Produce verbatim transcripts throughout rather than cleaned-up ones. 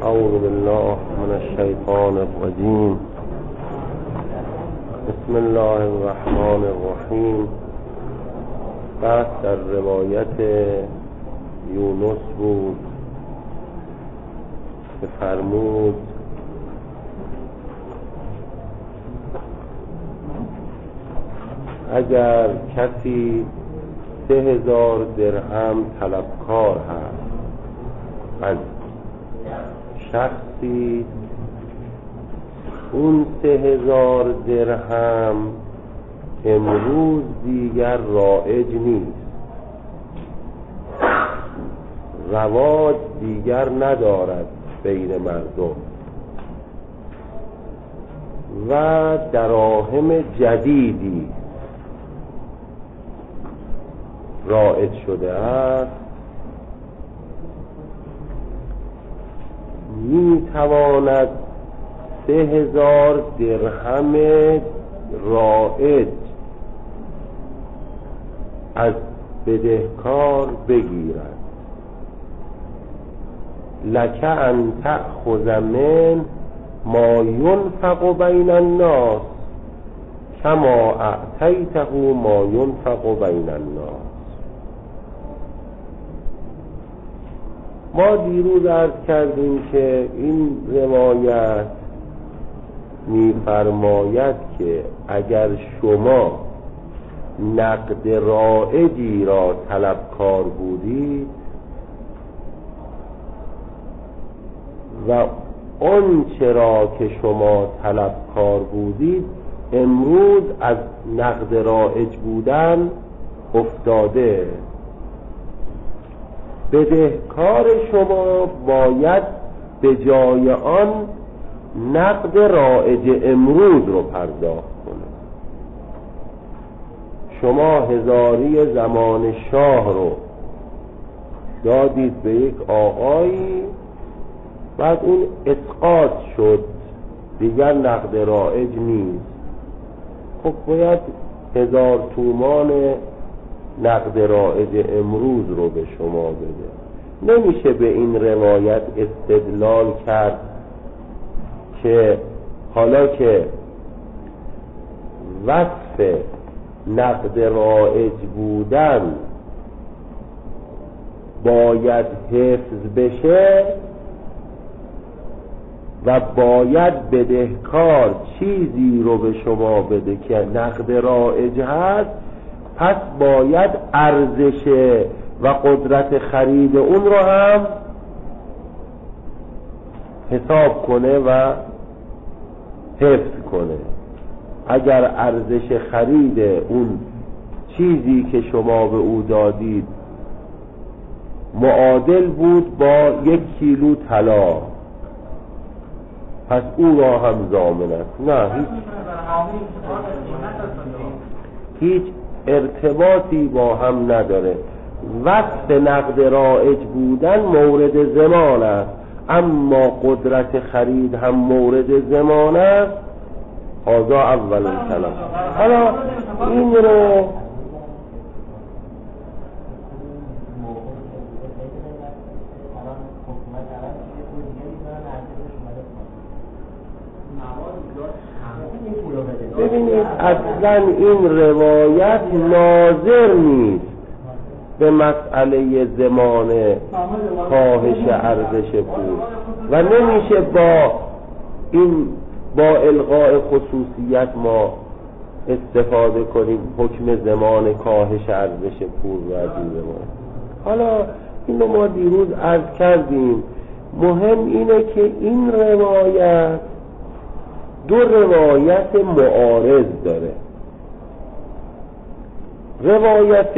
اعوذ بالله من الشیطان الرجیم. بسم الله الرحمن الرحیم. بحث در روایت یونس بود که فرمود اگر کسی سه هزار درهم طلبکار هست از شخصی، اون سه هزار درهم امروز دیگر رایج نیست، رواج دیگر ندارد بین مردم و دراهم جدیدی رایج شده است، می تواند سه هزار درهم رایج از بدهکار بگیرد. لک ان تأخذ من ما ینفق بین الناس کما اعطیته ما ینفق بین الناس. ما دیروز عرض کردیم که این روایت می‌فرماید که اگر شما نقد رایجی را طلبکار بودید و آنچه را که شما طلبکار بودید امروز از نقد رایج بودن افتاده، بدهکار شما باید به جای آن نقد رایج امروز رو پرداخت کنه. شما هزاری زمان شاه رو دادید به یک آقایی، بعد اون اسقاط شد، دیگر نقد رایج نیست، خب باید هزار تومان نقد رایج امروز رو به شما بده. نمیشه به این روایت استدلال کرد که حالا که وصف نقد رایج بودن باید حفظ بشه و باید بدهکار چیزی رو به شما بده که نقد رایج هست، پس باید ارزش و قدرت خرید اون رو هم حساب کنه و حفظ کنه. اگر ارزش خرید اون چیزی که شما به او دادید معادل بود با یک کیلو طلا، پس او را هم ضامن است. نه، هیچ هیچ ارتباطی با هم نداره. وقت نقد رایج بودن مورد زمان است، اما قدرت خرید هم مورد زمان است. هذا اول کلام. حالا این رو ببینید، اصلا این روایت ناظر نیست به مسئله زمان کاهش ارزش پول و نمیشه با این با الغاء خصوصیت ما استفاده کنیم حکم زمان کاهش ارزش پول و از این زمان. حالا اینو ما دیروز عرض کردیم. مهم اینه که این روایت دو روایت معارض داره. روایت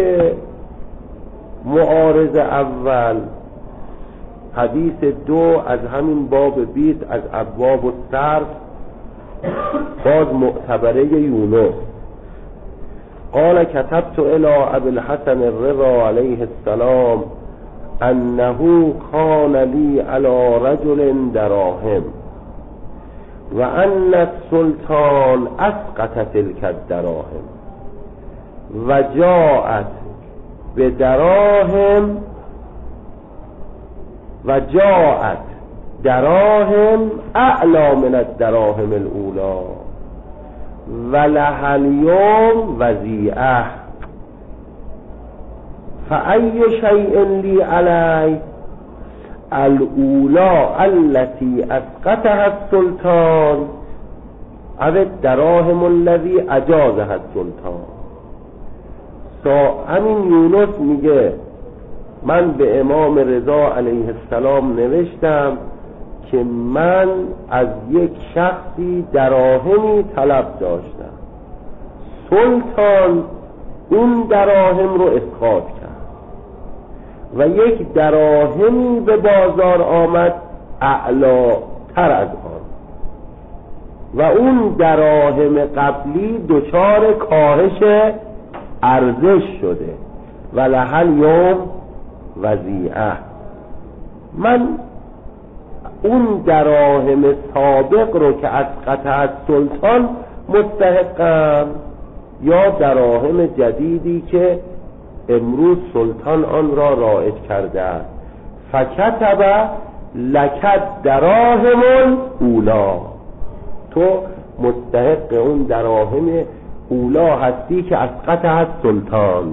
معارض اول حدیث دو از همین باب بیست از ابواب الصرف، باز معتبره یونس. قال كتبت الى ابي الحسن الرضا عليه السلام انه كان لي على رجل دراهم و ان السلطان اسقط تلك الدراهم و جاءت به دراهم و جاءت الدراهم اعلی من الدراهم الاولا ولها اليوم وضیعه فأی شیء لی علی الاولا التي اسقطها السلطان او الدراهم الذي اجازها السلطان. همین یونس میگه من به امام رضا علیه السلام نوشتم که من از یک شخصی دراهمی طلب داشتم، سلطان اون دراهم رو اسقاط کرد و یک دراهمی به بازار آمد اعلاتر از آن و اون دراهم قبلی دچار کاهش ارزش شده و لحل یوم وضیعه. من اون دراهم سابق رو که از قطع سلطان مستحقم یا دراهم جدیدی که امروز سلطان آن را رایج کرده است. فکتب لکت دراهم اولا، تو مستحق اون دراهم اولا هستی که از قطع سلطان.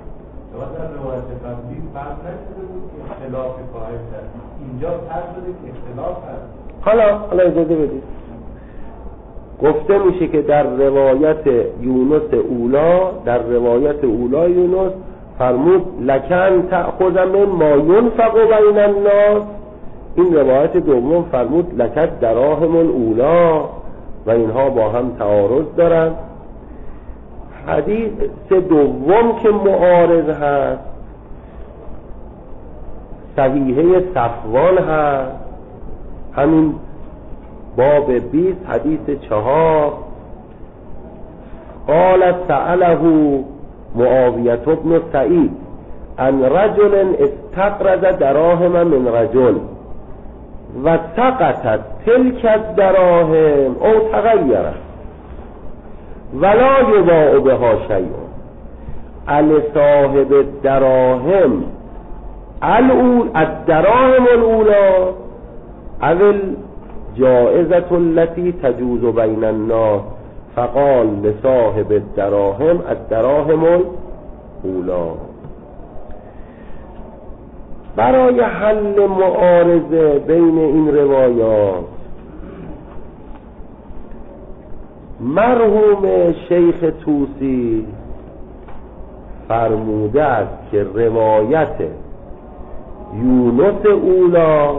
اینجا فرض شده که اختلاف هست. حالا حالا اجازه بدید، گفته میشه که در روایت یونس اولا، در روایت اولا یونس فرمود لکن تأخذ من ما ینفق بین الناس. این روایت دوم فرمود لکت دراهم اولا و اینها با هم تعارض دارن. حدیث دوم که معارض هست صحیحه صفوان هست، همین باب بیست حدیث چهار. قال سأله معاویة بن سعید عن رجل استقرض دراهم من رجل و سقطت تلك الدراهم او تغیرت ولا یباع بها شیء علی صاحب الدراهم الاول الدراهم الاولا اول جائزة التي تجوز بین الناس فقال لصاحب الدراهم الدراهم الاولا. برای حل معارضه بین این روایات مرحوم شیخ طوسی فرموده است که روایت یونس اولا،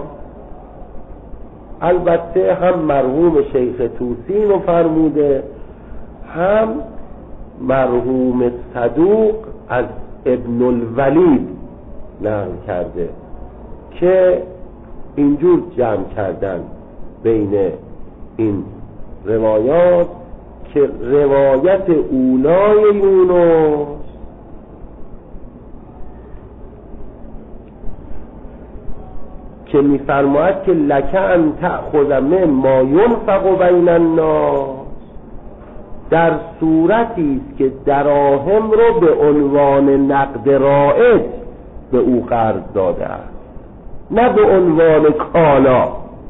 البته هم مرحوم شیخ طوسی رو فرموده هم مرحوم صدوق از ابن الولید نقل کرده که اینجور جمع کردن بین این روایات که روایت اولای یونس که می‌فرماید که لک ان تأخذ من ما ینفق بین الناس در صورتی است که دراهم رو به عنوان نقد رایج به او قرض داده است، نه به عنوان کالا.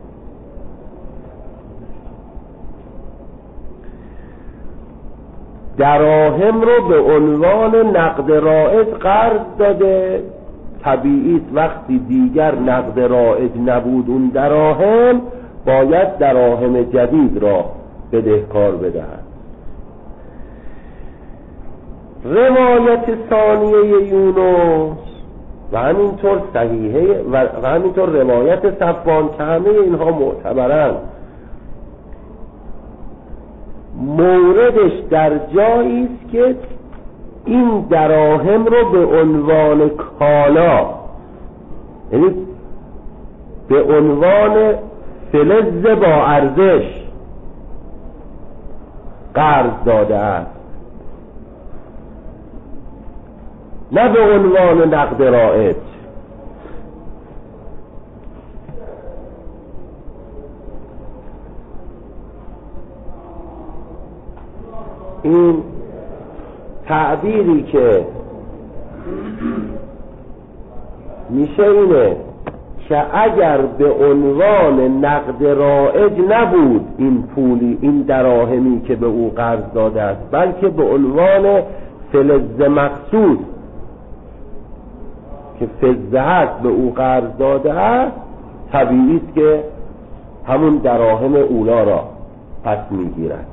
دراهم رو به عنوان نقد رایج قرض داده، طبیعی است وقتی دیگر نقد رایج نبود اون دراهم باید دراهم جدید را بدهکار بدهد. روایت ثانیه یونس و همینطور صحیحه و همینطور روایت صفوان که همه اینها معتبرند، موردش در جایی است که این دراهم رو به عنوان کالا، یعنی به عنوان فلز با ارزش قرض داده است، نه به عنوان نقد رایج. این تعبیری که میشه اینه که اگر به عنوان نقد رایج نبود این پولی، این دراهمی که به او قرض داده است، بلکه به عنوان فلز مخصوص که فضه هست به او قرض داده است، طبیعی است که همون دراهم اولا را پس میگیرد.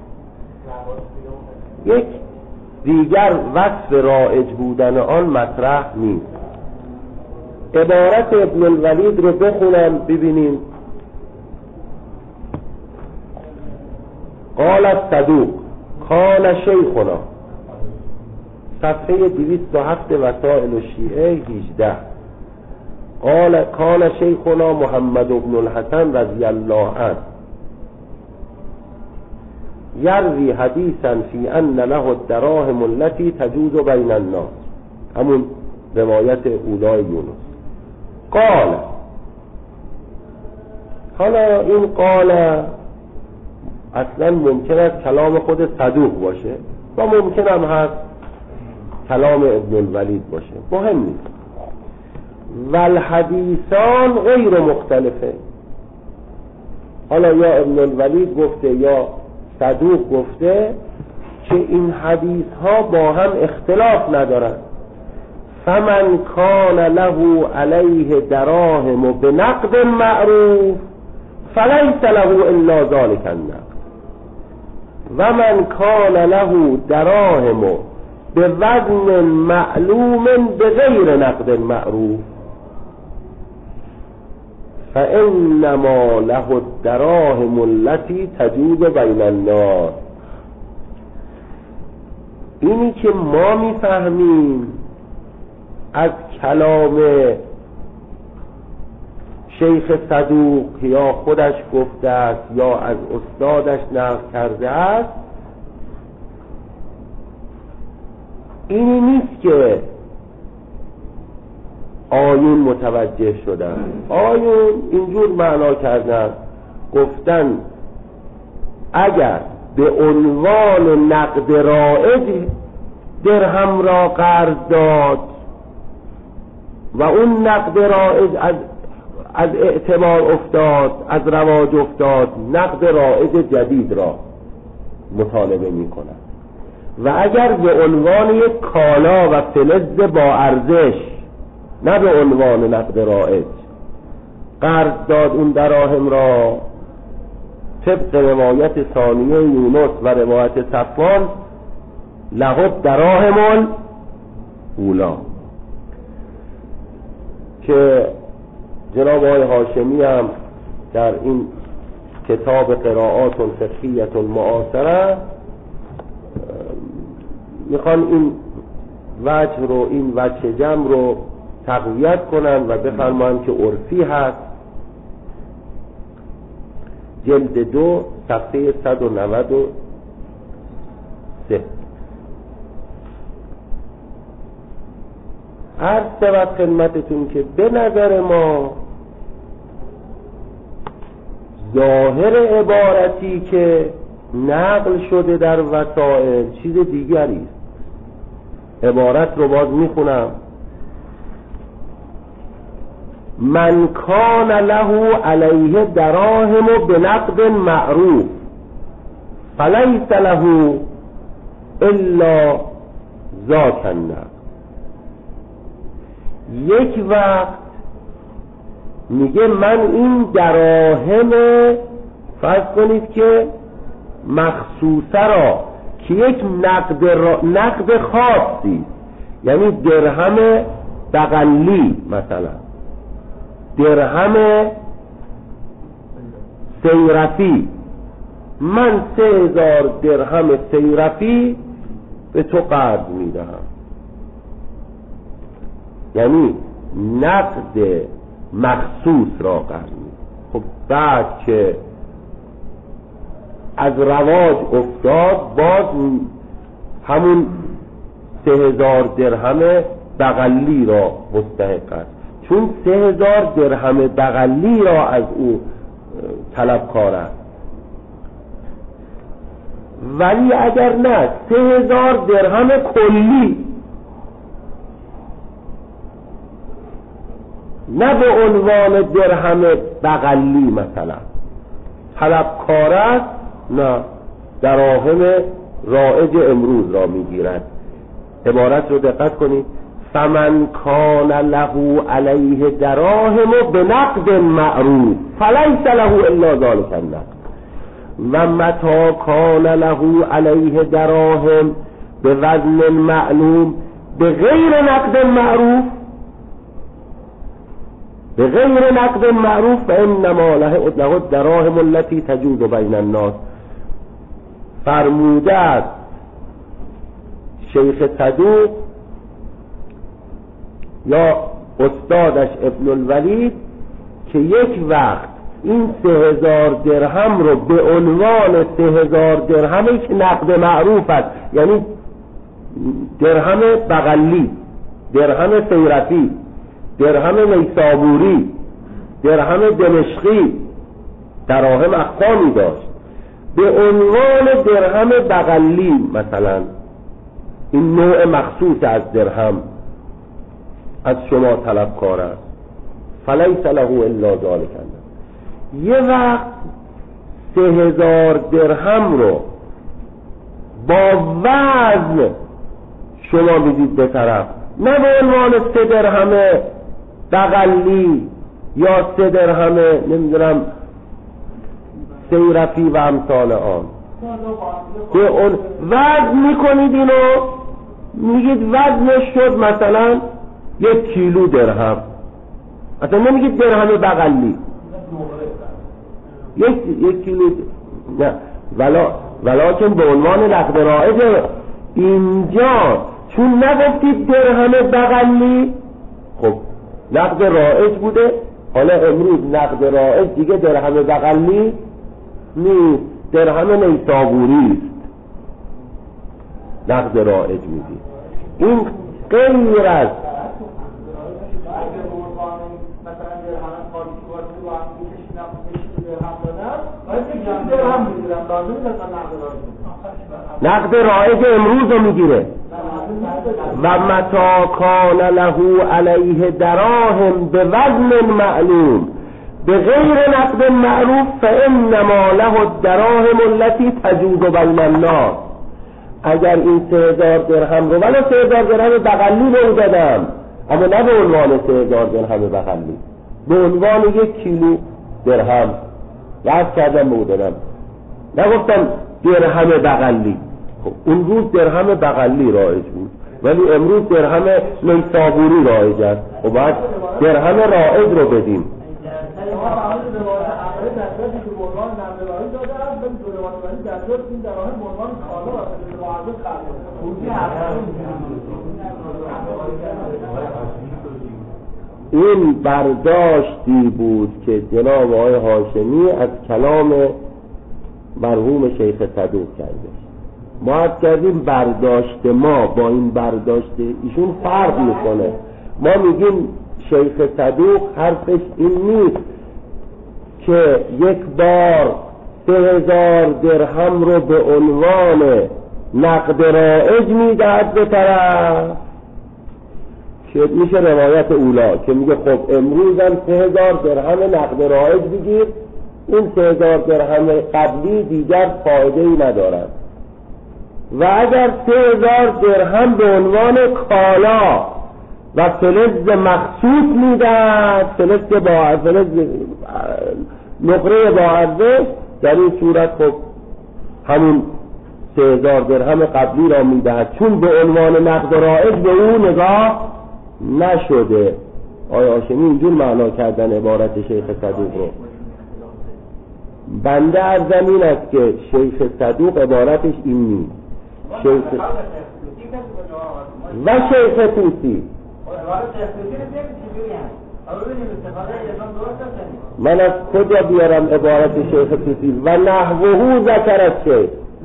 یک دیگر وصف رایج بودن آن مطرح نیست. عبارت ابن الولید رو بخونم ببینیم. قال الصدوق کان شیخنا، صفحه دویست و هفت وسائل الشیعه هجده. قال کان شیخنا محمد بن الحسن رضی الله عنه یروی حدیثا فی ان له الدراهم التي تجوز بین الناس، همون روایت اولای یونس. قال، حالا این قال اصلا ممکن است کلام خود صدوق باشه و ممکن هم هست کلام ابن الولید باشه، مهم نیست. والحدیثان غیر مختلفه، حالا یا ابن الولید گفته یا صدوق گفته که این حدیث ها با هم اختلاف ندارن. فمن کان له علیه دراهم بنقد معروف فلیس له الا ذلك النقد و من کان له دراهم بوزن معلوم بغیر نقد معروف فانما له الدراهم التي تجوز بین الناس. اینی که ما میفهمیم از کلام شیخ صدوق یا خودش گفته است یا از استادش نقل کرده است، اینی نیست که آیون متوجه شدن. آیون اینجور معنا کردن، گفتن اگر به عنوان نقد رایج درهم را قرض داد و اون نقد رایج از از اعتبار افتاد، از رواج افتاد، نقد رایج جدید را مطالبه می کند. و اگر به عنوان یک کالا و فلز با ارزش، نه به عنوان نقد رایج قرض داد اون دراهم را، طبق روایت ثانیه یونس و روایت صفوان، لهب دراهم اولا، که جناب آقای هاشمی هم در این کتاب قرائات فقهیه معاصره میخوان این وجه رو، این وجه جمع رو تقویت کنن و بفرمایند که عرفی هست. جلد دو صفحه صد و نود و سه. عرض شود خدمتتون که به نظر ما ظاهر عبارتی که نقل شده در وسائل چیز دیگری است. عبارت رو باز میخونم: من کان له علیه دراهم بنقد معروف فلیس له الا ذاک النقد. یک وقت میگه من این دراهم فرض کنید که مخصوصه را که یک نقد, را نقد خاصی، یعنی درهم بغلی، مثلا درهم سیرفی، من سه هزار درهم سیرفی به تو قرض میدهم، یعنی نقد مخصوص را قرض میدهم. خب بعد که از رواج افتاد باز همون سه هزار درهم بغلی را مستحق است، چون سه هزار درهم بغلی را از او طلبکار است. ولی اگر نه، سه هزار درهم کلی، نه به عنوان درهم بغلی مثلا طلبکار است، نه دراهم رایج امروز را میگیرد. عبارت رو دقت کنید: فمن کان له علیه دراهم به نقد معروف فلیس له الا ذلک النقد و متی کان له علیه دراهم به وزن معلوم به غیر نقد معروف به غیر نقد معروف فانما له الدراهم التي تجوز بین الناس. فرموده است شیخ صدوق یا استادش ابن الولید که یک وقت این سه هزار درهم رو به عنوان سه هزار درهمی که نقد معروف است، یعنی درهم بغلی، درهم سیرفی، درهم نیسابوری، درهم دمشقی، دراهم اقسامی داشت، به عنوان درهم بغلی مثلا این نوع مخصوص از درهم از شما طلبکار است، فلیس له الا ذلک. یه وقت سه هزار درهم رو با وزن شما میدید به طرف، نه به عنوان سه درهم بغلی یا سه درهم نمیدونم سیرفی و امثال آن، به اون وزن میکنید، اینو میگید وزنش شد مثلا یک کیلو درهم، اصلا نمیگید درهم بغلی، یک یک کیلو نه، ولا ولیکن به عنوان نقد رایج. اینجا چون نگفتید درهم بغلی، خب نقد رایج بوده، حالا امروز نقد رایج دیگه درهم بغلی نیست، درهم نیسابوری است نقد رایج میدید. این غیر از نقد رایج امروز رو میگیره. و متی کان له علیه دراهم به وزن معلوم به غیر نقد معروف فانما له الدراهم التي تجوز بین الناس. اگر این سه هزار درهم رو ولی سه هزار درهم بغلی به او دادم، اما نه به عنوان سه هزار درهم بغلی، به عنوان یک کیلو درهم وضع کردم به او دادم، نگفتم درهم بغلی. خب اون روز درهم بغلی رایج بود ولی امروز درهم نیسابوری رایج است، خب باید درهم رایج رو بدیم. این برداشتی بود که جناب آقای هاشمی از کلام مرحوم شیخ صدوق کرده. ما عرض کردیم برداشت ما با این برداشت ایشون فرق میکنه. ما میگیم شیخ صدوق حرفش این نیست که یک بار سه هزار درهم رو به عنوان نقد رایج میدهد به طرف، که میشه روایت اولا که میگه خب امروز هم سه هزار درهم نقد رایج بگیر، این سه هزار درهم قبلی دیگر فایده ای ندارد. و اگر سه هزار درهم به عنوان کالا و فلز مخصوص میدهد، فلز با فلز نقره با ارزش، در این صورت خب همون سه هزار درهم قبلی را میدهد، چون به عنوان نقد رایج به او نگاه نشده. آیا هاشمی اینجور معنا کردن عبارت شیخ صدوق رو؟ بنده از زمین است که شیخ صدوق عبارتش این نیست. شیخ و شیخ توسی، من از کجا بیارم عبارت شیخ توسی؟ و نحوه ذکر الشیخ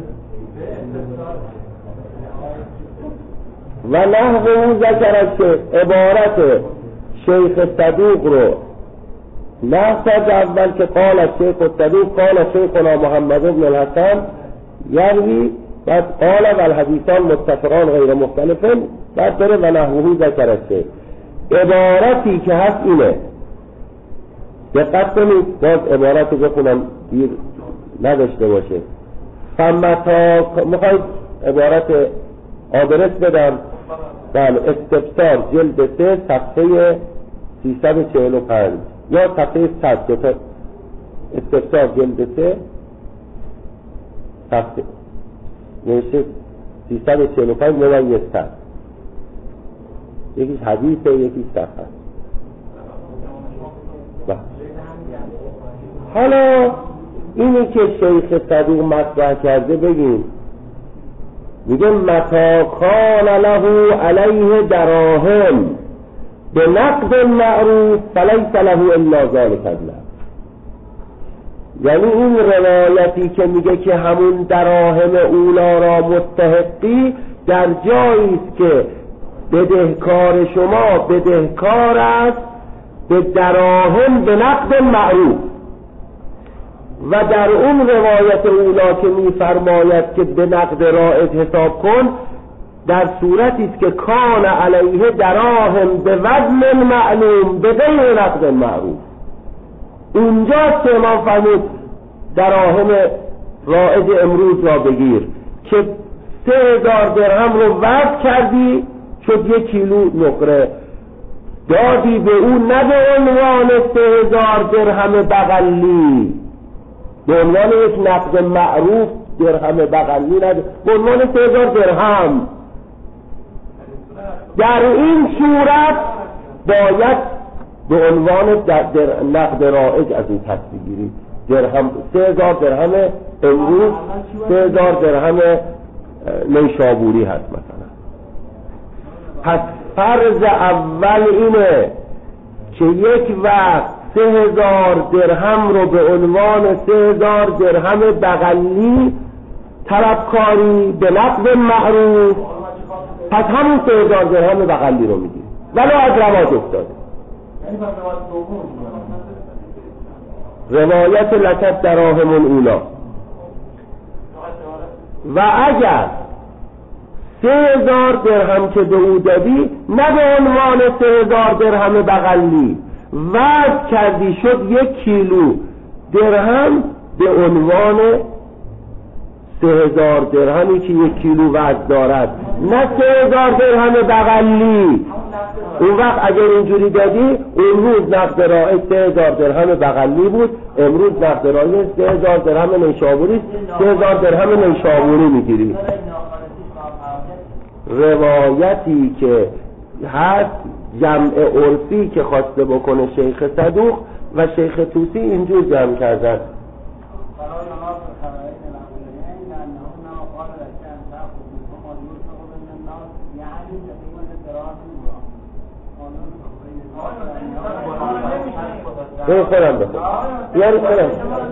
و نحوه ذکر الشیخ، عبارت شیخ صدوق رو نحوه اول که قال الشیخ صدوق قال شیخنا محمد بن الحسن یروی، بعد قال و الحدیثان متفقان غیر مختلفن، بعد داره و نحوه ذکر الشیخ. عبارتی که هست اینه دقت کنید، باز عبارت رو بخونم دیر نداشته باشه. فمتا میخواید عبارت آدرس بدم؟ بله، استفسار جلد سه صفحه سیصد و چهل و پنج یا صفحه صد. دو تا استفسار جلد سه صفحه نوشته سیصد و چهل و پنج ممیز صد. یکیش حدیثه یکیش صفحه. حالا اینی که شیخ صدوق مطرح کرده بگیم، میگه متا کان له علیه دراهم به نقد معروف فلیس له الا ذلک الله. یعنی این روایتی که میگه که همون دراهم اولا را مستحقی، در جایی است که بدهکار شما بدهکار است به دراهم به نقد معروف، و در اون روایت اولا که میفرماید که به نقد رایج حساب کن، در صورتی است که کان علیه دراهم به وزن معلوم به غیر نقد معروف. اونجا که امام فرمود دراهم رایج امروز را بگیر که سه هزار درهم رو وزن کردی شد یک کیلو نقره، دادی به اون نه به عنوان سه هزار درهم بغلی، به عنوان یک نقد معروف درهم بغلی نده، به عنوان سه هزار درهم. در این صورت باید به عنوان در نقد رایج از این پس بگیری. درهم سه هزار درهم امروز سه هزار درهم نیشابوری هست مثلا. پس فرض اول اینه که یک وقت سه هزار درهم رو به عنوان سه هزار درهم بغلی طلبکاری به نقد معروف، پس همون سه هزار درهم بغلی رو میگیری ولی از رواج افتاده. روایت لکت دراهم اولا. و اگر سه هزار درهم که به او دادی نه به عنوان سه هزار درهم بغلی وزن کردی شد یک کیلو درهم به عنوان سه هزار درهمی که یک کیلو وزن دارد، نه سه هزار درهم بغلی. اون وقت اگر اینجوری دادی، اون روز نقد رایج سه هزار درهم بغلی بود، امروز نقد رایج سه هزار درهم نیشابوری، سه هزار درهم نیشابوری میگیری. روایتی که هست جمع عرفی که خواسته بکنه شیخ صدوق و شیخ طوسی اینجور جمع کردن. برو خودم بخون بیاری خودم.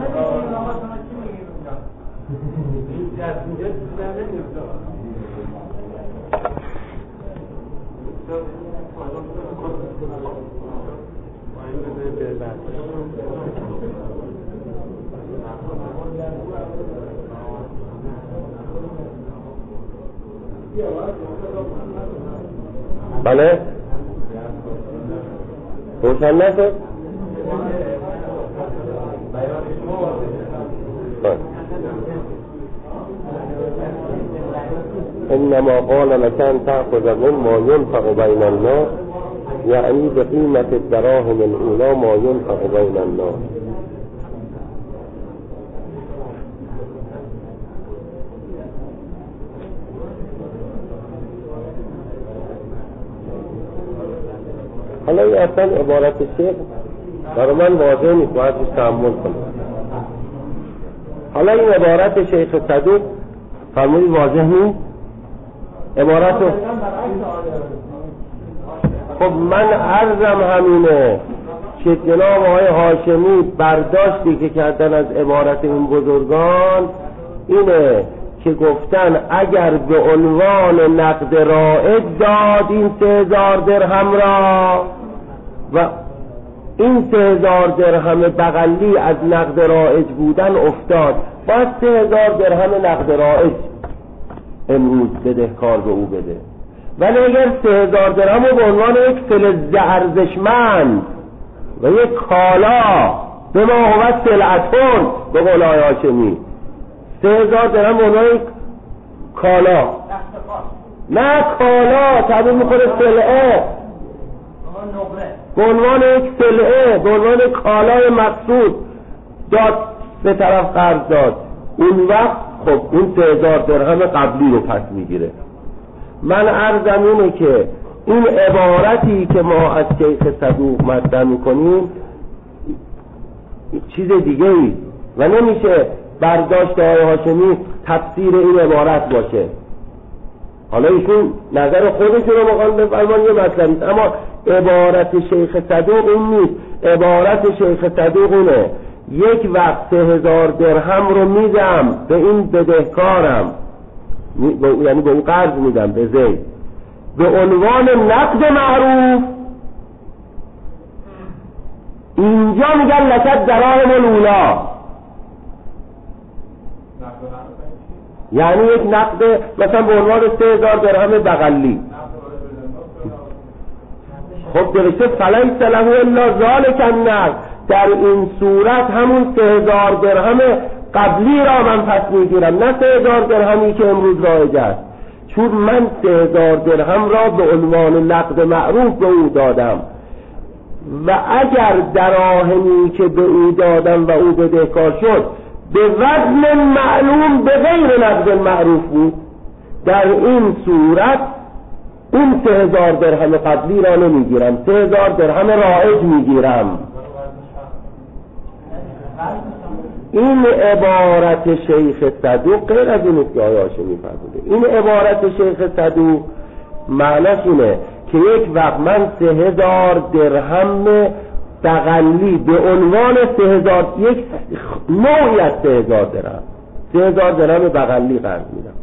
بله روشن نشد؟ انما قال لکن تأخذ من ما ينفق بین الناس، یعنی به قیمت الدراهم الاولا ما ينفق بین الناس. حالا این اصلا عبارت شیخ برای من واضح نیست، باید روش تأمل کنم. حالا این عبارت شیخ صدوق فرمودی واضح نیست عبارت رو. خب من عرضم همینه که جناب آقای هاشمی برداشتی که کردن از عبارت این بزرگان اینه که گفتن اگر به عنوان نقد رایج داد این سه هزار درهم را و این سه هزار درهم بغلی از نقد رایج بودن افتاد، باید سه هزار درهم نقد رایج امروز بدهکار به او بده. ولی اگر سه هزار درهم رو به عنوان یک فلز ارزشمند و یک کالا به ما هو سلعتون به قول آقای هاشمی سه هزار درهم به عنوان کالا، نه کالا تعبیر میکنه سلعه، به عنوان یک سلعه، به عنوان کالای مقصود داد به طرف قرض داد. اون وقت خب اون سه هزار درهم قبلی رو پس میگیره. من عرضم اینه که این عبارتی که ما از شیخ صدوق مطرح میکنیم چیز دیگه ای و نمیشه برداشت آقای هاشمی تفسیر این عبارت باشه. حالا ایشون نظر خودشون رو مقام بفرمان یه مطلبیست، اما عبارت شیخ صدوق این نیست. عبارت شیخ صدوق اینه یک وقت سه هزار درهم رو میدم به این بدهکارم، یعنی به اون قرض میدم به زید به عنوان نقد معروف. اینجا میگن لکت دراهم الاولا، یعنی یک نقد مثلا به عنوان سه هزار درهم بغلی. خب درسته فلیس له الا ذلک النقد، در این صورت همون سه هزار درهم قبلی را من پس میگیرم، نه سه هزار درهمی که امروز رایج است، چون من سه هزار درهم را به عنوان نقد معروف به او دادم و اگر دراهمی که به او دادم و او بدهکار شد به وزن معلوم به غیر نقد معروف بود، در این صورت اون سه هزار درهم قبلی را نمیگیرم، سه هزار درهم رایج میگیرم. این عبارت شیخ صدوق غیر از این است که آقای هاشمی فرموده. این عبارت شیخ صدوق معناش اینه که یک وقت من سه هزار درهم بغلی به عنوان سه هزار یک نوعی از سه هزار درهم سه هزار درهم بغلی قرض میدم.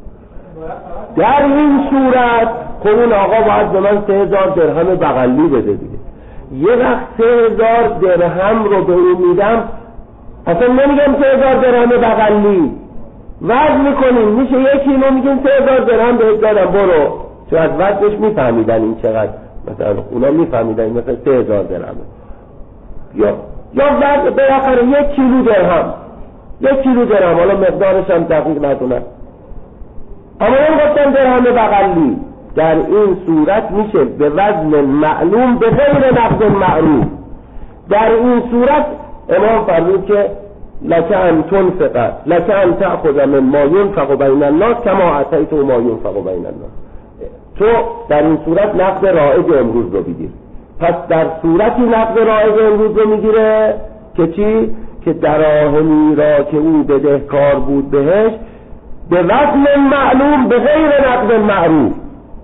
در این صورت خب اون آقا باید به من سه هزار درهم بغلی بده دیگه. یه وقت سه هزار درهم رو به اون میدم، اصلا نمیگم سه هزار درهم بغلی، وزن میکنیم میشه یک کیلو، میگیم سه هزار درهم بهت دادم برو، چون از وزنش میفهمیدن این چقدر، مثلا اونا میفهمیدن این مثلا سه هزار درهمه، یا یا وزن بالاخره یک کیلو درهم، یک کیلو درهم، حالا مقدارش هم دقیق ندونم، اما اون گفتن درهم بغلی. در این صورت میشه به وزن معلوم به غیر نقد معروف. در این صورت امام فرمود که لک ان تنفق لک ان تأخذ من ما ينفق بین الناس کما اتیت ما ينفق بین الناس. تو در این صورت نقد رایج امروز رو بگیر. پس در صورتی نقد رایج امروز رو میگیره که چی؟ که دراهمی را که او بدهکار بود بهش به وزن معلوم به غیر نقد معروف،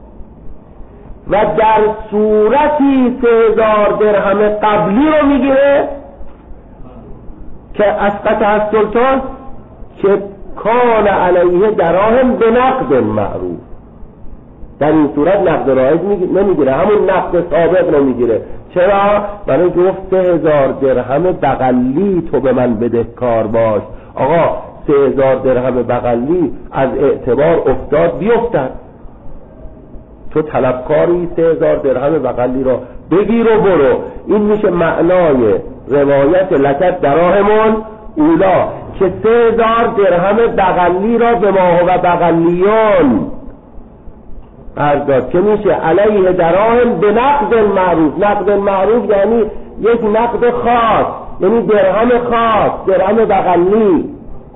و در صورتی سه هزار درهم قبلی رو میگیره که اسقط از سلطان که کان علیه دراهم به نقد معروف. در این صورت نقد رایج نمیگیره، همون نقد سابق رو میگیره. چرا؟ برای گفت سه هزار درهم بغلی تو به من بدهکار باش. آقا سه هزار درهم بغلی از اعتبار افتاد بیفتد، تو طلبکاری سه هزار درهم بغلی رو بگیر و برو. این میشه معنای روایت لکت دراهمون اولا که سه هزار درهم بغلی را به ما و بغلیون قرض داد، که میشه علیه دراهم به نقد معروف. نقد معروف یعنی یک نقد خاص، یعنی درهم خاص، درهم بغلی.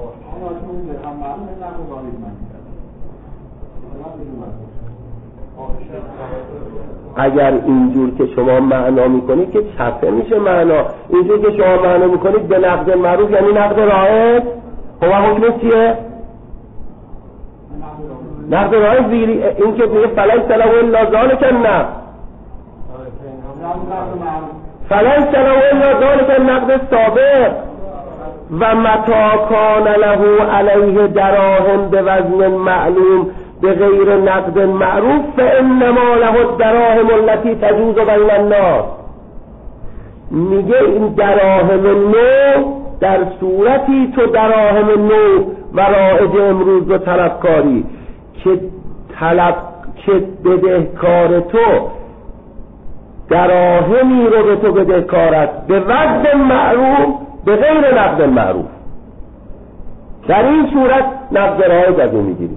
اگر اینجور که شما معنا میکنید که چپه میشه معنا. اینجور که شما معنا میکنید به نقد معروف یعنی نقد رایج. خب حکم چیه؟ نقد رایج بگیری. این که میگه فلیس له الا ذلک النقد، فلیس له الا ذلک النقد سابق. و متی کان له علیه دراهم به وزن معلوم به غیر نقد معروف فانما له الدراهم التي تجوز بین الناس. میگه این دراهم نو در صورتی تو دراهم نو و رایج امروز رو طلبکاری که طلب که بدهکار تو دراهمی رو به تو بدهکار است به وجه معروف به غیر نقد معروف، در این صورت نقد رایج از اون میگیری.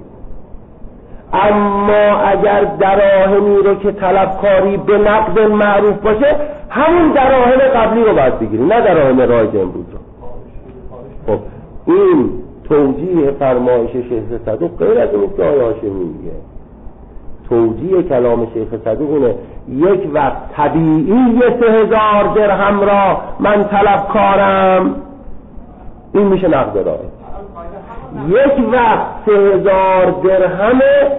اما اگر دراهمی رو که طلبکاری به نقد معروف باشه همون دراهم قبلی رو باید بگیری، نه دراهم رایج امروز رو. خب این توجیه فرمایش شیخ صدوق غیر از اون که آیه هاشمی میگه. توجیه کلام شیخ صدوق اینه یک وقت طبیعی سه هزار درهم را من طلبکارم، این میشه نقد رایج. یک وقت سه هزار درهم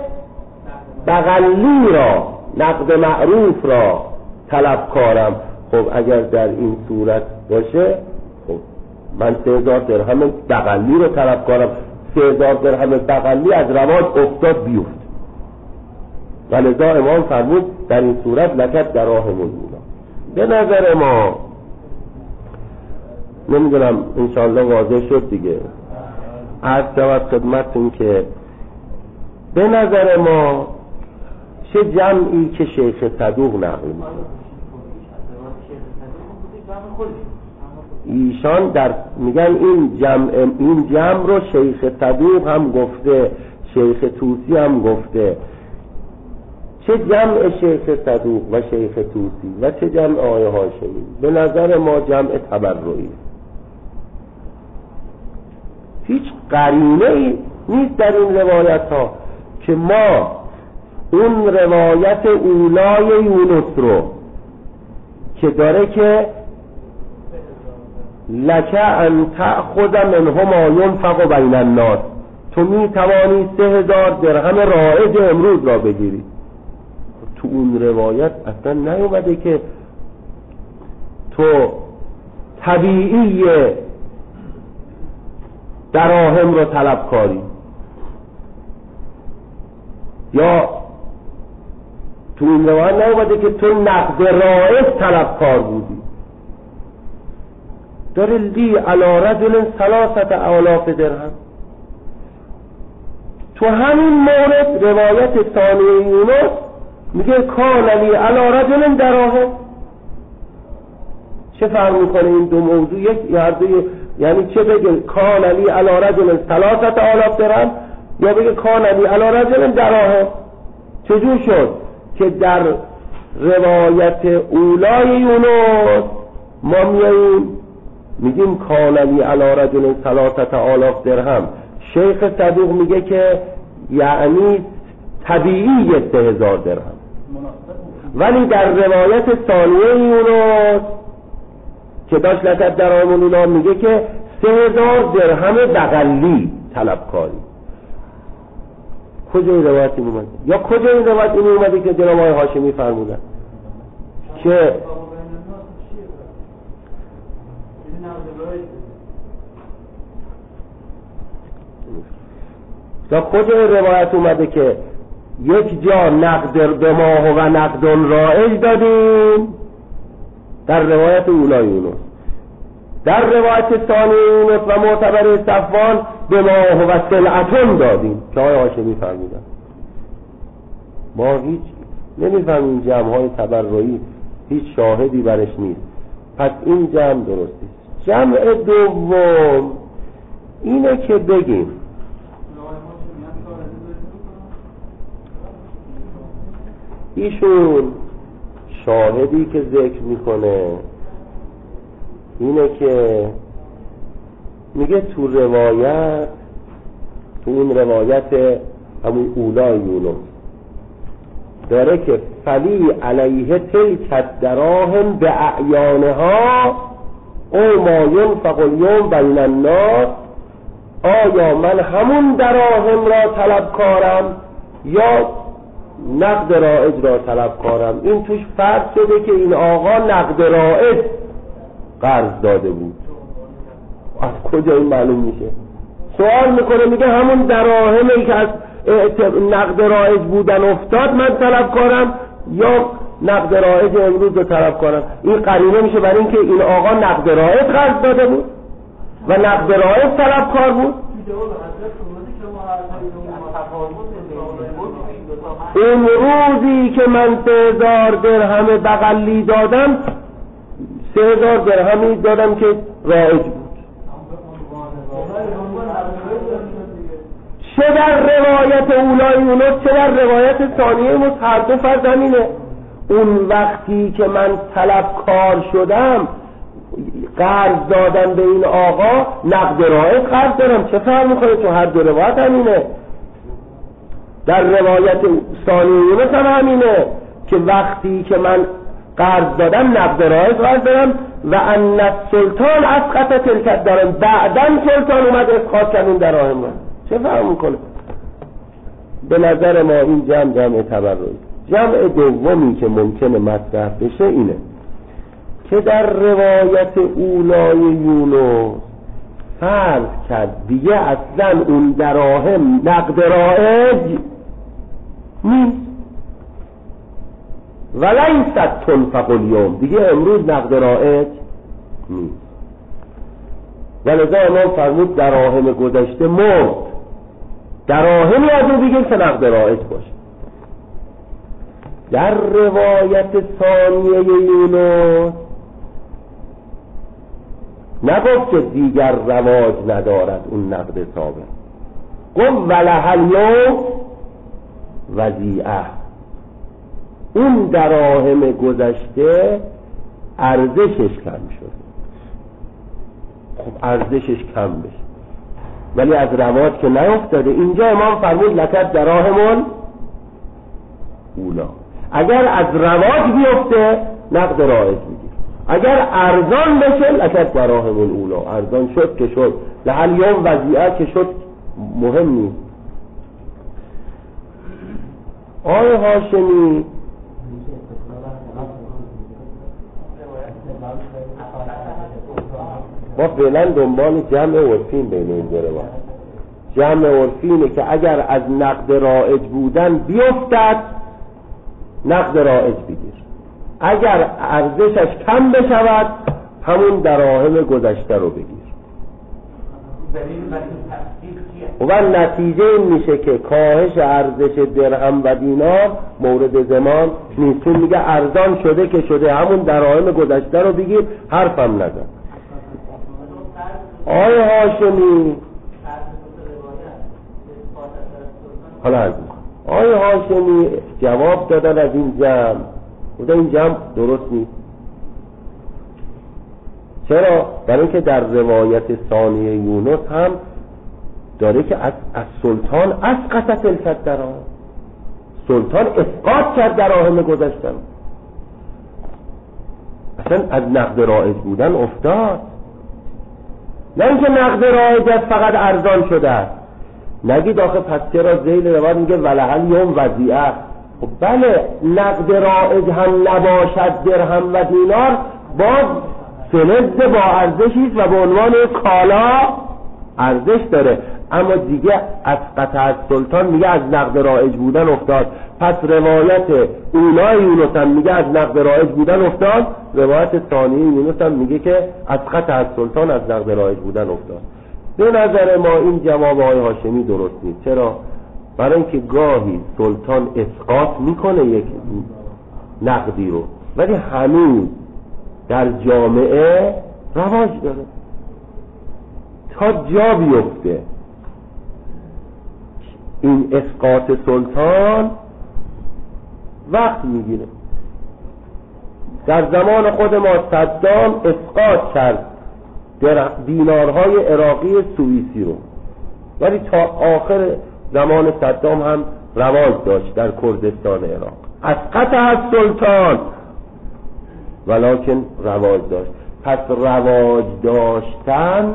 بغلی را نقد معروف را طلبکارم، خب اگر در این صورت باشه خب من سه هزار درهم بغلی رو طلبکارم، سه هزار درهم بغلی از رواج افتاد بیفت، ولذا امام فرمود در این صورت لکت دراهم الاولی. به نظر ما نمیدونم انشاءالله واضح شد دیگه، عرض شود خدمتتون که به نظر ما چه جمعی که شیخ صدوق نقل میکنه ایشان در میگن این جمع این جمع رو شیخ صدوق هم گفته، شیخ طوسی هم گفته. چه جمع شیخ صدوق و شیخ طوسی و چه جمع آیه هاشمی؟ به نظر ما جمع تبرعی، هیچ قرینه ای نیست در این روایت ها که ما اون روایت اولای یونس رو که داره که لک ان تأخذ منه ما ینفق بین الناس، تو می توانی سه هزار درهم رایج امروز را بگیری، تو اون روایت اصلا نیومده که تو طبیعی دراهم رو طلبکاری، یا تو این روایت نیومده که تو نقد رایج طلبکار بودی. داره لی علی رجل ثلاثت آلاف درهم. تو همین مورد روایت ثانیه یونس میگه کان لی علی رجل دراهم. چه فرق میکنه این دو موضوع؟ یک یا دو، یعنی چه بگه کان لی علی رجل ثلاثت آلاف درهم یا بگه کان لی علی رجل دراهم؟ چجور شد که در روایت اولای یونس ما میاییم میگیم کان لی علی رجل ثلاثت آلاف درهم، شیخ صدوق میگه که یعنی طبیعی سه هزار درهم، ولی در روایت ثانیه یونس که داشت لکت دراهم الاولی میگه که سه هزار درهم بغلی طلبکاری. کجا این روایت این اومده؟ یا کجا این روایت این اومده که جناب آقای هاشمی فرمودن که یا کجا این روایت اومده که یک جا نقد به ماه و نقد رایج دادیم در روایت اولای یونس، در روایت ثانیه یونس و معتبر صفوان به ماه و سلعتون دادیم که آقای هاشمی فرمودن. ما هیچ نمیفهمیم، جمع های تبرعی هیچ شاهدی برش نیست، پس این جمع درستی. جمع دوم اینه که بگیم ایشون شاهدی که ذکر میکنه اینه که میگه تو روایت تو این روایت همون اولای یونس داره که فلی علیه تلک دراهم به اعیانها او ما ینفق اليوم بین الناس، آیا من همون دراهم را طلبکارم یا نقد رایج را طلبکارم؟ این توش فرق شده که این آقا نقد رایج قرض داده بود. از کجا این معلوم میشه؟ سوال میکنه میگه همون دراهمی که از نقد رایج بودن افتاد من طلبکارم یا نقد رایج امروز رو طلبکارم؟ این قرینه میشه برای اینکه این آقا نقد رایج قرض داده بود و نقد رایج طلبکار بود. اون روزی که من سه هزار درهم بغلی دادم، سه هزار درهمی دادم که رایج بود. چه در روایت اولای یونس چه در روایت ثانیه مس هر دو فرض همینه. اون وقتی که من طلبکار شدم قرض دادم به این آقا، نقد رایج قرض دارم. چه فرق میکنه؟ تو هر دو روایت همینه. در روایت ثانیه یونس هم همینه که وقتی که من قرض دادم نقد رایج قرض دارم و ان السلطان اسقط تلک الدراهم، بعدن سلطان اومد اسقاط کرد اون دراهم رو. چه فرق میکنه؟ به نظر ما این جمع جمع تبرعی. جمع دومی که ممکنه مطرح بشه اینه که در روایت اولای یونس فرض کرد دیگه اصلا اون دراهم نقد رایج نیست، ولیست تنفق الیوم، دیگه امروز نقد رایج نیست. ولذا امام فرمود دراهم گذشته مرد، دراهمی از اون دیگه که نقد رایج باشه. در روایت ثانیه یونس نگفت که دیگر رواج ندارد اون نقد ثابت، گفت ولها الیوم وضیعه، اون دراهم گذشته ارزشش کم شد. خب ارزشش کم بشه ولی از رواج که نیفتاده. اینجا امام فرمود لکت دراهمون اولا، اگر از رواج بیفته نقد رایج میگیر، اگر ارزان بشه لکت دراهمون اولا، ارزان شد که شد، لحل یوم وضیعه که شد مهم نیست. آقای هاشمی ما فعلا دنبال جمع عرفین بین این دو روایت. جمع عرفی اینه که اگر از نقد رایج بودن بیفتد نقد رایج بگیر، اگر ارزشش کم بشود همون دراهم گذشته رو بگیر. و نتیجه این میشه که کاهش ارزش درهم و دینار مورد زمان نیست، چون میگه ارزان شده که شده، همون دراهم گذشته رو بگیر، حرفم نزن. آقای هاشمی حالا از آقای هاشمی جواب دادن از این جمع، بوده این جمع درست نیست. چرا؟ برای اینکه در روایت ثانیه یونس هم داره که از, از سلطان اسقط تلک الدراهم، سلطان اسقاط کرد دراهم گذشتن، اصلا از نقد رایج بودن افتاد. نه اینکه نقد رایج فقط ارزان شده است. نگید آخه پس چرا ذیل روایت میگه ولها الیوم وضیعه؟ خب بله نقد رایج هم نباشد درهم و دینار باز فلز با ارزشی است و به عنوان کالا ارزش داره، اما دیگه از قطع سلطان میگه از نقد رایج بودن افتاد. پس روایت اولای یونس هم میگه از نقد رایج بودن افتاد، روایت ثانیه یونس هم میگه که از قطع سلطان از نقد رایج بودن افتاد. به نظر ما این جواب آقای هاشمی درست نیست. چرا؟ برای اینکه گاهی سلطان اسقاط میکنه یک نقدی رو ولی هنوز در جامعه رواج داره، تا جا بیفته این اسقاط سلطان وقت میگیره. در زمان خود ما صدام اسقاط کرد دینارهای عراقی سوئیسی رو، ولی تا آخر زمان صدام هم رواج داشت در کردستان عراق. اسقط از سلطان ولکن رواج داشت. پس رواج داشتن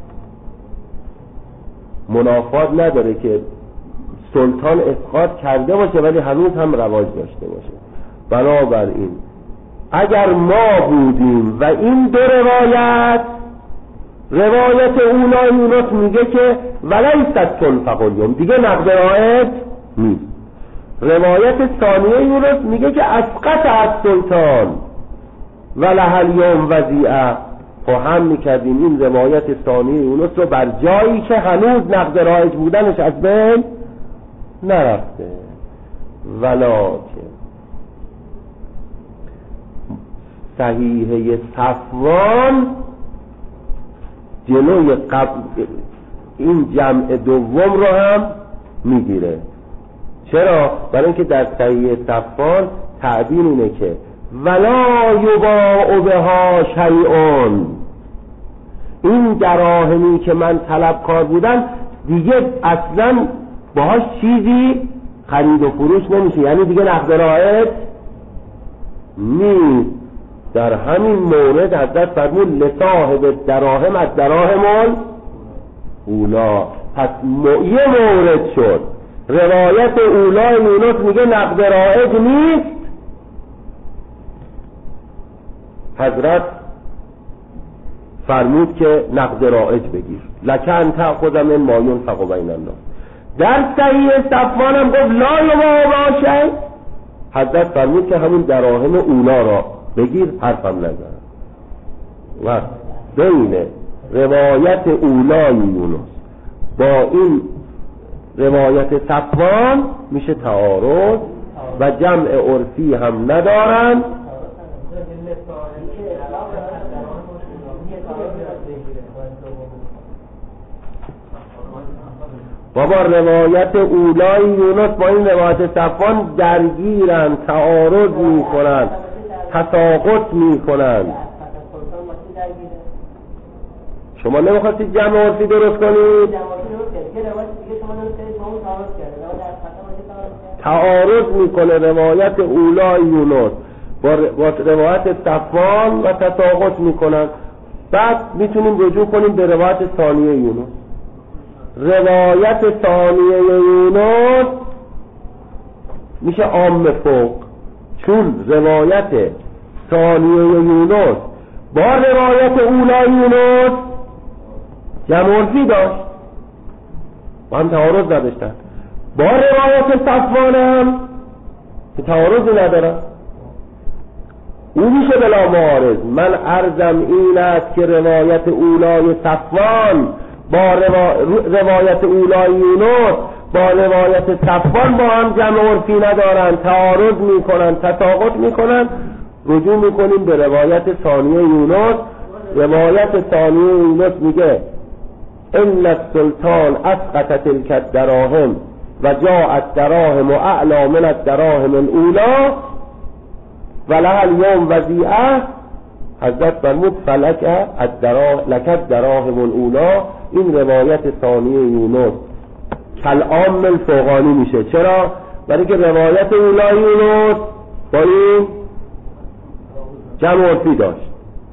منافات نداره که سلطان اسقاط کرده باشه ولی هنوز هم رواج داشته باشه. بنابراین اگر ما بودیم و این دو روایت، روایت اولای یونس میگه که ولیست تنفق الیوم، دیگه نقد رایج نیست. روایت ثانیه یونس میگه که اسقط از سلطان ولها الیوم وضیعه، خب هم میکردیم این روایت ثانیه یونس رو بر جایی که هنوز نقد رایج بودنش از بین نرفته. ولکن صحیحه صفوان جلوی قبل این جمع دوم رو هم میگیره. چرا؟ برای اینکه در صحیحه صفوان تعبیر اینه که ولا یباع بها شیئون، این دراهمی که من طلبکار بودم دیگه اصلا باهاش چیزی خرید و فروش نمیشه، یعنی دیگه نقد رایج نیست. در همین مورد حضرت فرمود لصاحب دراهم از دراهم اولا. پس یه مورد شد روایت اولا یونس میگه نقد رایج نیست، حضرت فرمود که نقد رایج بگیر لکن تأخذ من ما ينفق بین الناس. در صحیح صفوان هم گفت لا یباع باشه، حضرت فرمود که همون دراهم اولا را بگیر، حرفم نزن. و بین روایت اولای یونس با این روایت صفوان میشه تعارض و جمع عرفی هم ندارن. بابا روایت اولای یونس با این روایت صفوان درگیرن، تعارض میکنن، تساقط میکنن. شما نمیخواستید جمع عرفی درست کنید؟ تعارض میکنه روایت اولای یونس با روایت صفوان و تساقط میکنن. بعد میتونیم رجوع کنیم به روایت ثانیه یونس. روایت ثانیه یونس میشه عام فوق، چون روایت ثانیه یونس با روایت اولای یونس جمع عرفی داشت، با هم تعارض نداشتن. با روایت صفوان هم که تعارضی ندارن، او میشه بلا معارض. من عرضم این است که روایت اولای صفوان با روایت اولای یونس با روایت صفوان با هم جمع عرفی ندارن، تعارض میکنن، تساقط میکنن. رجوع میکنیم به روایت ثانیه یونس. روایت ثانیه یونس میگه ان السلطان اسقط تلك الدراهم و جاءت دراهم اعلی من الدراهم الاولى ولها اليوم وضیعه. حضرت فرمود فلک الدراهم الاولى. این روایت ثانیه یونس کالعام الفوقانی میشه. چرا؟ برای که روایت اولای یونس با این جمع عرفی داشت.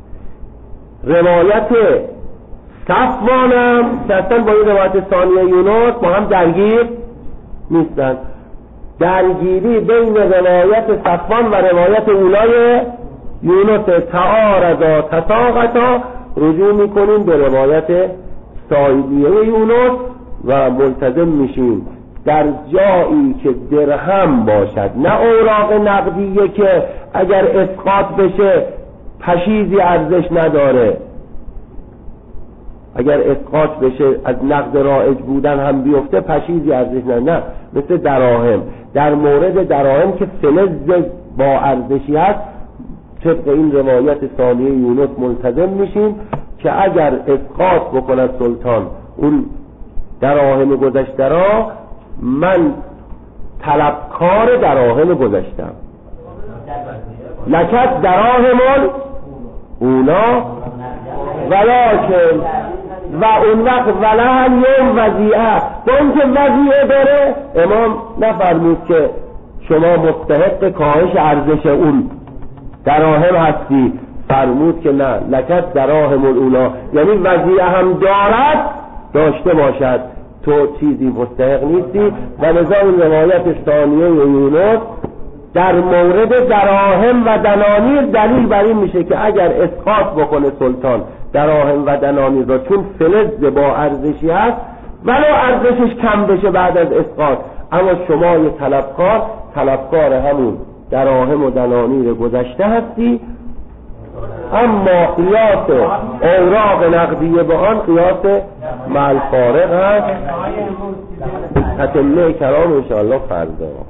روایت صفوانم که اصلا با این روایت ثانیه یونس با هم درگیر نیستن. درگیری بین روایت صفوان و روایت اولای یونس تعارضا تساقطا. رجوع میکنیم به روایت ثانیه یونس و ملتزم میشیم در جایی که درهم باشد، نه اوراق نقدیه که اگر اسقاط بشه پشیزی ارزش نداره. اگر اسقاط بشه از نقد رایج بودن هم بیفته پشیزی ارزش نداره. نه، مثل دراهم. در مورد دراهم که فلز با ارزشی هست طبق این روایت ثانیه یونس ملتزم میشیم که اگر اسقاط بکند سلطان اون دراهم گذشته را، من طلبکار دراهم گذشتم. لکت دراهم اولا ولکن و اون وقت ولها اليوم وضیعه. با اینکه وضیعه داره امام نفرمود که شما مستحق کاهش ارزش اون دراهم هستی، فرمود که نه، لکت دراهم الاولا، یعنی وضیعه هم دارد داشته باشد، تو چیزی مستحق نیستی. و لذا این روایت ثانیه یونس در مورد دراهم و دنانیر دلیل بر این میشه که اگر اسقاط بکنه سلطان دراهم و دنانیر را، چون فلز با ارزشی هست ولو ارزشش کم بشه بعد از اسقاط، اما شما یه طلبکار طلبکار همون دراهم و دنانیر گذشته هستی. اما قیاس اوراق نقدیه به آن قیاس مع الفارق هست. تتمه کرام انشاءالله فردا.